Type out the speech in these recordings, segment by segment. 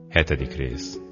7. rész.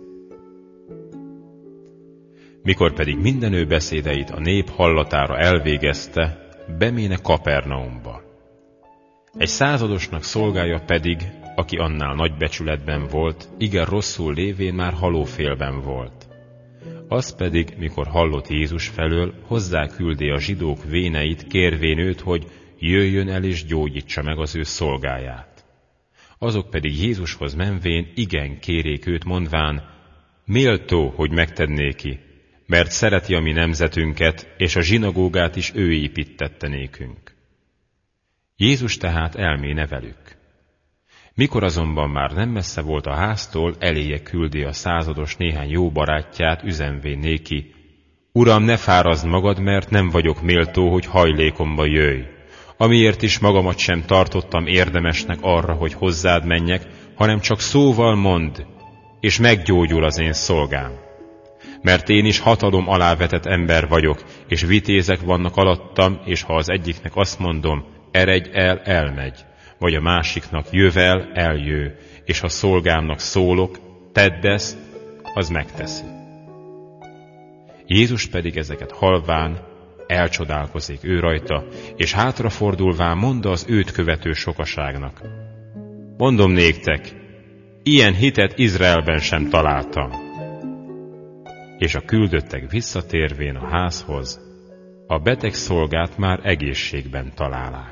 Mikor pedig minden ő beszédeit a nép hallatára elvégezte, beméne Kapernaumba. Egy századosnak szolgája pedig, aki annál nagy becsületben volt, igen rosszul lévén már halófélben volt. Az pedig, mikor hallott Jézus felől, hozzá küldé a zsidók véneit, kérvén őt, hogy jöjjön el és gyógyítsa meg az ő szolgáját. Azok pedig Jézushoz menvén igen kérék őt, mondván, méltó, hogy megtennéki, mert szereti a mi nemzetünket, és a zsinagógát is ő építtette nékünk. Jézus tehát elméne velük. Mikor azonban már nem messze volt a háztól, eléje küldi a százados néhány jó barátját, üzenvén néki, Uram, ne fárazd magad, mert nem vagyok méltó, hogy hajlékomba jöjj, amiért is magamat sem tartottam érdemesnek arra, hogy hozzád menjek, hanem csak szóval mondd, és meggyógyul az én szolgám. Mert én is hatalom alá vetett ember vagyok, és vitézek vannak alattam, és ha az egyiknek azt mondom, eredj el, elmegy, vagy a másiknak jövel, eljő, és ha szolgámnak szólok, tedd ezt, az megteszi. Jézus pedig ezeket halván elcsodálkozik ő rajta, és hátrafordulván mondta az őt követő sokaságnak. Mondom néktek, ilyen hitet Izraelben sem találtam. És a küldöttek visszatérvén a házhoz, a beteg szolgát már egészségben találák.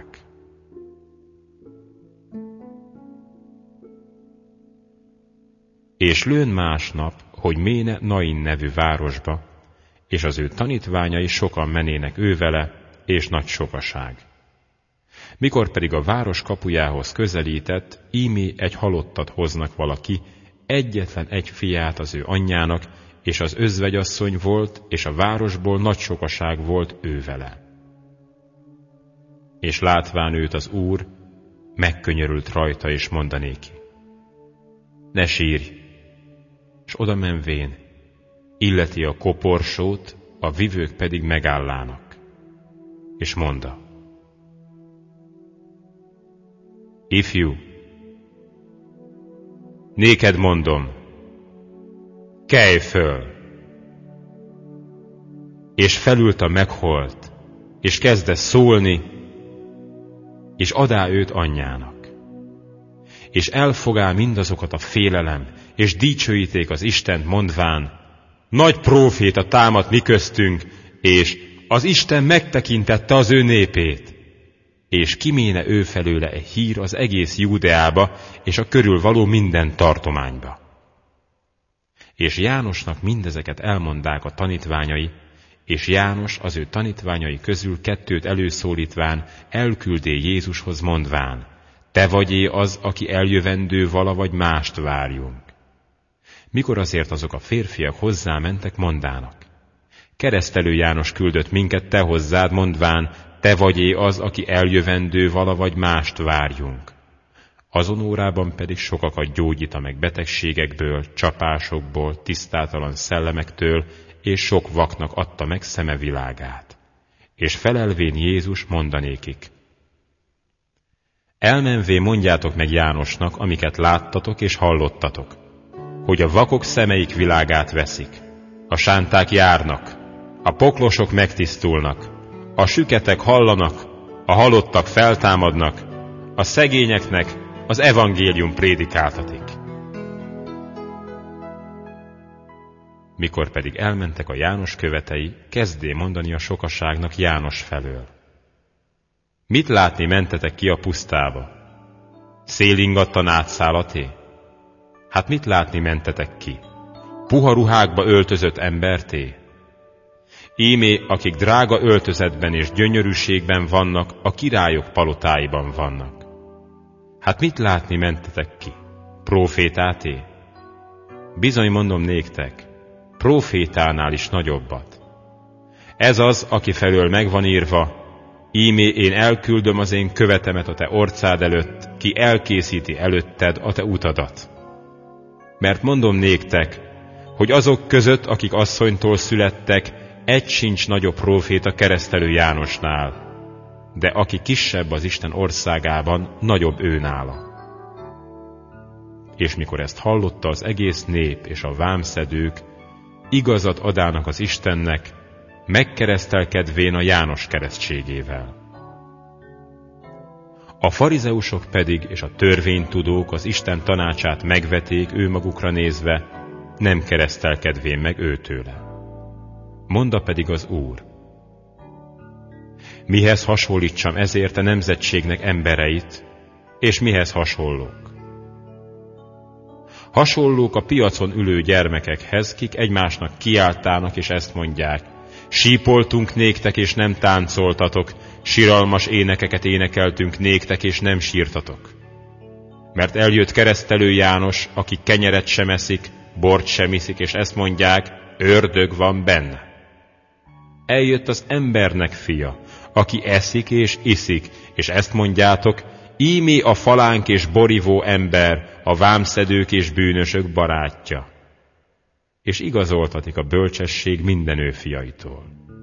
És lőn másnap, hogy méne Nain nevű városba, és az ő tanítványai sokan menének ővele, és nagy sokaság. Mikor pedig a város kapujához közelített, ímé egy halottat hoznak valaki, egyetlen egy fiát az ő anyjának, és az özvegyasszony volt, és a városból nagy sokaság volt ővele. És látván őt az Úr, megkönyörült rajta, és mondanéki, ne sírj, és oda menvén illeti a koporsót, a vivők pedig megállának, és mondta, ifjú, néked mondom, kelj föl! És felült a megholt, és kezdte szólni, és adá őt anyjának. És elfogál mindazokat a félelem, és dicsőíték az Istent mondván, nagy próféta támadt mi köztünk, és az Isten megtekintette az ő népét. És kiméne ő felőle egy hír az egész Júdeába, és a körülvaló minden tartományba. És Jánosnak mindezeket elmondák a tanítványai, és János az ő tanítványai közül 2 előszólítván elküldé Jézushoz mondván, te vagy-e az, aki eljövendő vala, vagy mást várjunk? Mikor azért azok a férfiak hozzámentek, mondának, keresztelő János küldött minket te hozzád, mondván, te vagy-e az, aki eljövendő vala, vagy mást várjunk? Azon órában pedig sokakat gyógyít meg betegségekből, csapásokból, tisztátalan szellemektől, és sok vaknak adta meg szeme világát. És felelvén Jézus mondanékik, elmenvén mondjátok meg Jánosnak, amiket láttatok és hallottatok, hogy a vakok szemeik világát veszik, a sánták járnak, a poklosok megtisztulnak, a süketek hallanak, a halottak feltámadnak, a szegényeknek az evangélium prédikáltatik. Mikor pedig elmentek a János követei, kezdé mondani a sokaságnak János felől. Mit látni mentetek ki a pusztába? Szélingattan átszállaté? Hát mit látni mentetek ki? Puha ruhákba öltözött emberté? Ímé, akik drága öltözetben és gyönyörűségben vannak, a királyok palotáiban vannak. Hát mit látni mentetek ki? Prófétáté? Bizony mondom néktek, prófétánál is nagyobbat. Ez az, aki felől megvan írva, ímé én elküldöm az én követemet a te orcád előtt, ki elkészíti előtted a te utadat. Mert mondom néktek, hogy azok között, akik asszonytól születtek, egy sincs nagyobb próféta keresztelő Jánosnál, de aki kisebb az Isten országában, nagyobb ő nála. és mikor ezt hallotta az egész nép és a vámszedők, igazat adának az Istennek, megkeresztelkedvén a János keresztségével. A farizeusok pedig és a törvénytudók az Isten tanácsát megveték ő magukra nézve, nem keresztelkedvén meg őtőle. Mondta pedig az Úr: mihez hasonlítsam ezért a nemzetségnek embereit, és mihez hasonlók? Hasonlók a piacon ülő gyermekekhez, kik egymásnak kiáltának, és ezt mondják: sípoltunk néktek, és nem táncoltatok, siralmas énekeket énekeltünk néktek, és nem sírtatok. Mert eljött keresztelő János, aki kenyeret sem eszik, bort sem iszik, és ezt mondják: ördög van benne. Eljött az embernek fia, aki eszik és iszik, és ezt mondjátok: ímé a falánk és borivó ember, a vámszedők és bűnösök barátja. És igazoltatik a bölcsesség minden ő fiaitól.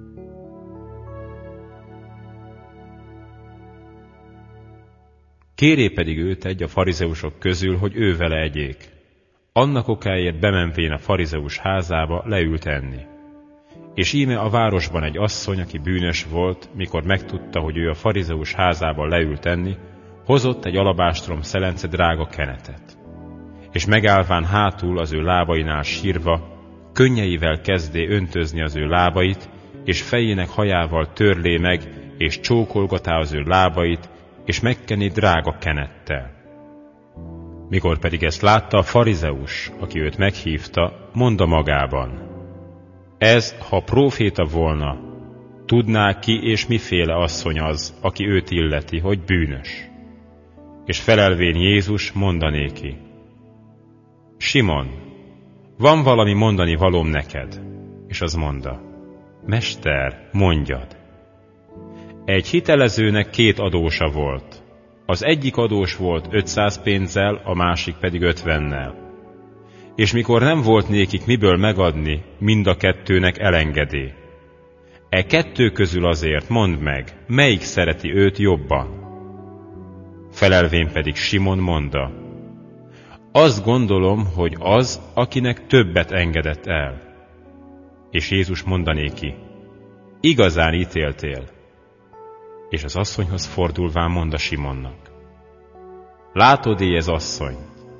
Kéré pedig őt egy a farizeusok közül, hogy ő vele egyék. Annak okáért bemenvén a farizeus házába leült enni. És íme a városban egy asszony, aki bűnös volt, mikor megtudta, hogy ő a farizeus házába leült enni, hozott egy alabástrom szelence drága kenetet. És megállván hátul az ő lábainál sírva, könnyeivel kezdé öntözni az ő lábait, és fejének hajával törlé meg, és csókolgatá az ő lábait, és megkeni drága kenettel. Mikor pedig ezt látta a farizeus, aki őt meghívta, mondta magában: ez, ha próféta volna, tudná ki és miféle asszony az, aki őt illeti, hogy bűnös. És felelvén Jézus mondanéki: Simon, van valami mondani valóm neked? És az mondta: Mester, mondjad. Egy hitelezőnek 2 adósa volt. Az egyik adós volt 500 pénzzel, a másik pedig 50-nel. És mikor nem volt nékik miből megadni, mind a 2-nek elengedé. E 2 közül azért mondd meg, melyik szereti őt jobban? Felelvén pedig Simon mondta: azt gondolom, hogy az, akinek többet engedett el. És Jézus mondanéki: igazán ítéltél. És az asszonyhoz fordulván mondta Simonnak: látod-e ez asszony?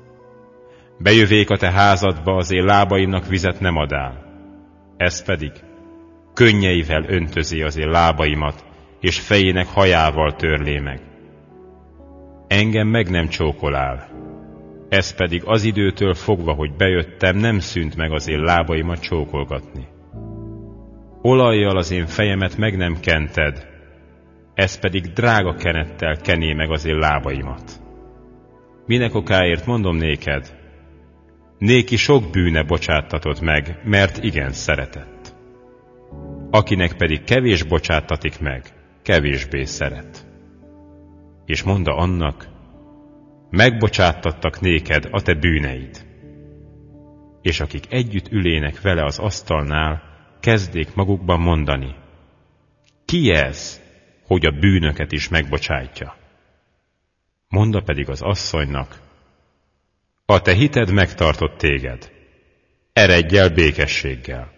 Bejövék a te házadba, az én lábaimnak vizet nem adál. Ez pedig könnyeivel öntözi az én lábaimat, és fejének hajával törlé meg. Engem meg nem csókolál. Ez pedig az időtől fogva, hogy bejöttem, nem szűnt meg az én lábaimat csókolgatni. Olajjal az én fejemet meg nem kented, ez pedig drága kenettel kené meg az én lábaimat. Minek okáért mondom néked? Néki sok bűne bocsáttatott meg, mert igen szeretett. Akinek pedig kevés bocsáttatik meg, kevésbé szeret. És mondta annak: megbocsáttattak néked a te bűneid. És akik együtt ülének vele az asztalnál, kezdék magukban mondani: ki ez, hogy a bűnöket is megbocsátja? Mondta pedig az asszonynak: a te hited megtartott téged, eredj el békességgel.